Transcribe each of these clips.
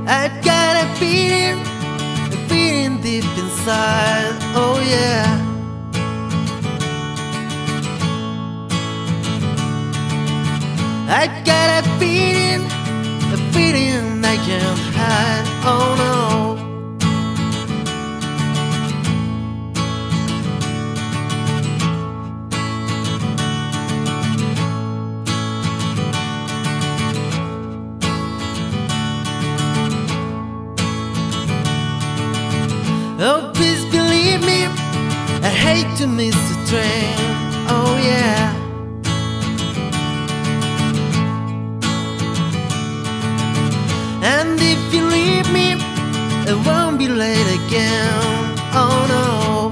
I've got a feeling deep inside, oh yeah. I've got a feeling I can't hide, oh no. Oh, please believe me, I hate to miss the train, oh yeah. And if you leave me, it won't be late again, oh no.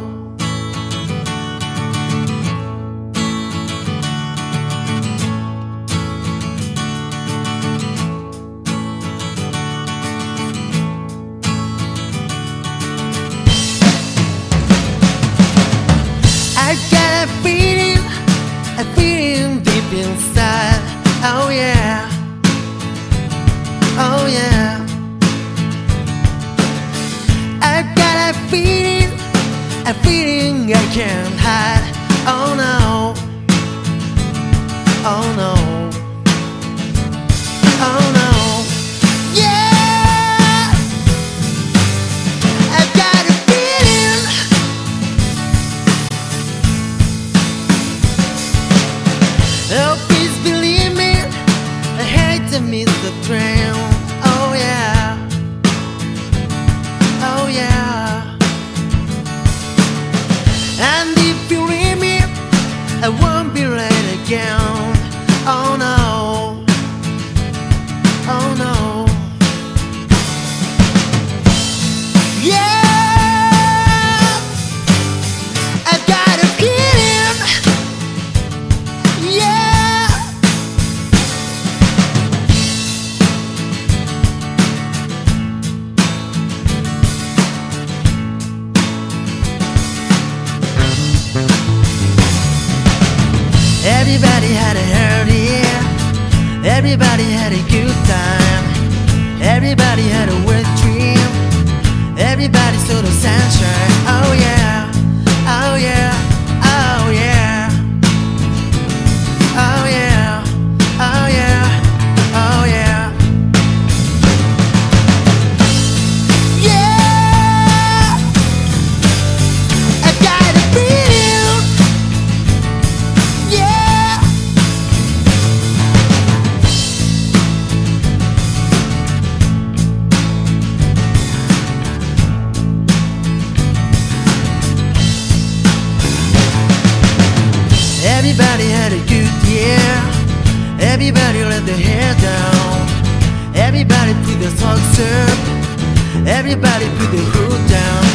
I've got a feeling deep inside, oh yeah, oh yeah. I've got a feeling I can't hide, oh no, oh no, oh no. Yeah, I've got a feeling. Oh, please believe me, I hate to miss the train, oh yeah, oh yeah. And if you leave me, I won't be late again, oh no, oh no. Yeah, I've got a feeling, yeah. Everybody had a hurry, yeah. Everybody had a good time. Everybody had a wet dream. Everybody saw the sunshine, oh yeah, oh yeah, oh yeah, oh yeah, oh yeah, oh yeah. Yeah, I got a feeling, yeah. Everybody had a good year. Everybody let their hair down. Everybody put the socks up. Everybody put the hood down.